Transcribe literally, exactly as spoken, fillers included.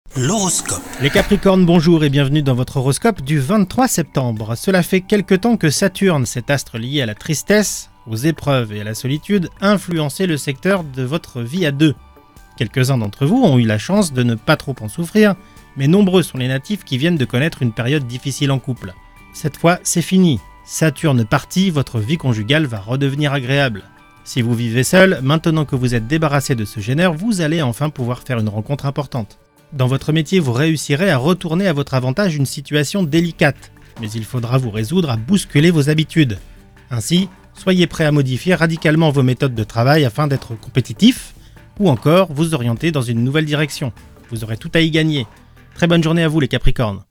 L'horoscope. Les Capricornes, bonjour et bienvenue dans votre horoscope du vingt-trois septembre. Cela fait quelque temps que Saturne, cet astre lié à la tristesse, aux épreuves et à la solitude, a influencé le secteur de votre vie à deux. Quelques-uns d'entre vous ont eu la chance de ne pas trop en souffrir, mais nombreux sont les natifs qui viennent de connaître une période difficile en couple. Cette fois, c'est fini. Saturne parti, votre vie conjugale va redevenir agréable. Si vous vivez seul, maintenant que vous êtes débarrassé de ce génère, vous allez enfin pouvoir faire une rencontre importante. Dans votre métier, vous réussirez à retourner à votre avantage une situation délicate, mais il faudra vous résoudre à bousculer vos habitudes. Ainsi, soyez prêt à modifier radicalement vos méthodes de travail afin d'être compétitif, ou encore vous orienter dans une nouvelle direction. Vous aurez tout à y gagner. Très bonne journée à vous les Capricornes.